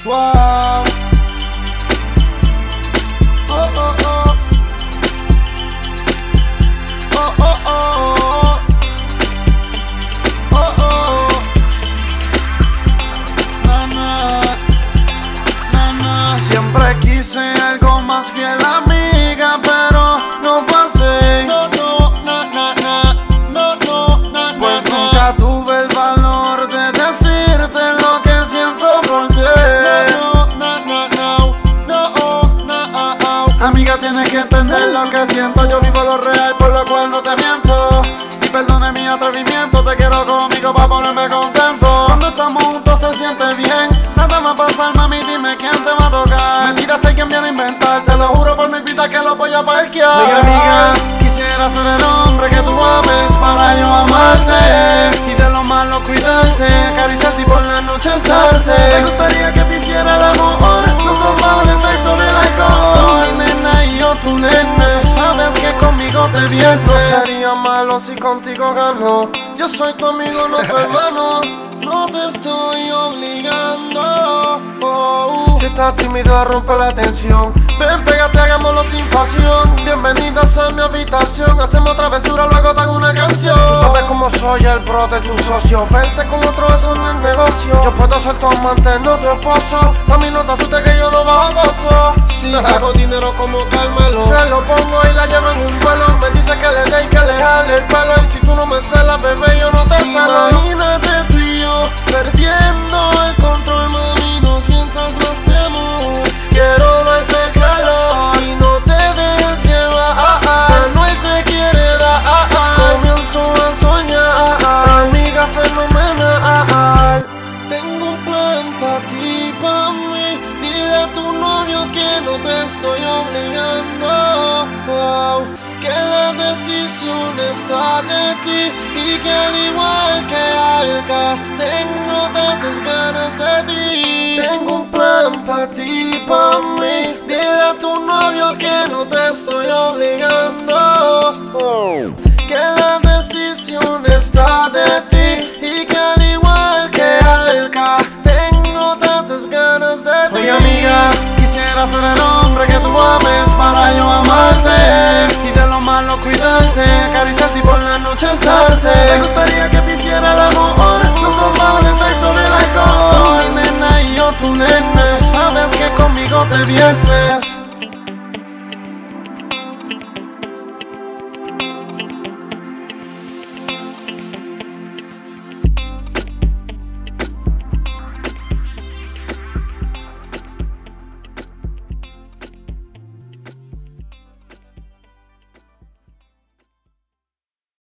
Wow. Oh, oh, oh. Oh, oh, oh. Oh, oh. Na, na. Na, na. Siempre quise algo más fiel, amiga, pero no fue así. No, no, na, na, na. No, no, na, pues na, nunca tuve el valor de decirte lo que siento por ti. No, no, na, na, no, no, na, amiga, tienes que entender lo que siento. Yo vivo lo real, por lo cual no te miento. Y perdone mi atrevimiento, te quiero conmigo para ponerme contento. Cuando estamos juntos se siente bien. Nada más pasar, mami, dime quién te va a tocar. Mentiras hay quien viene a inventar, te lo juro por mi vida que lo voy a parquear. Oye, amiga, quisiera ser el hombre que tú ames para yo amarte y de lo malo cuidarte, acariciarte y por la noche estarte. Me gustaría que te hiciera el amor, los dos bajo el efecto del alcohol. Mi nena y yo tu nene, tú sabes que conmigo te vienes. No sería malo si contigo gano. Yo soy tu amigo, no tu hermano. No te estoy obligando. Si estás tímido, rompe la tensión. Ven, pégate, hagámoslo sin pasión. Bienvenidas a mi habitación. Hacemos travesura, luego te hago una canción. Tú sabes cómo soy el bro de tu socio. Verte con otro, eso no es negocio. Yo puedo ser tu amante, no tu esposo. A mí no te asustes que yo no bajo gozo. Si hago dinero como Carmelo, se lo pongo y la llevo en un vuelo. Me dice que le dé y que le jale el pelo. Y si tú no me celas, bebé, yo no te celo. Imagínate tú y yo perdiendo el control, mami, no sientas más temor. Quiero darte calor y no te dejes llevar. Manuel te quiere dar. Comienzo a soñar, amiga fenomenal. Tengo un plan pa' ti, pa' mí. Dile a tu novio que no te estoy obligando. Wow. Que la decisión está de ti y que al igual que Alka tengo tantas ganas de ti. Tengo un plan pa' ti, pa' mí. Dile a tu novio que no te estoy obligando. Que la decisión está de ti y que al igual que Alka tengo tantas ganas de ti. Oye, amiga, quisiera ser el hombre que tú ames para yo amarte y de lo malo cuidarte, acariciarte y por la noche estarte. Me gustaría que te hiciera el amor, los dos bajo el efecto del alcohol. Mi nena y yo tu nene, tú sabes que conmigo te vienes.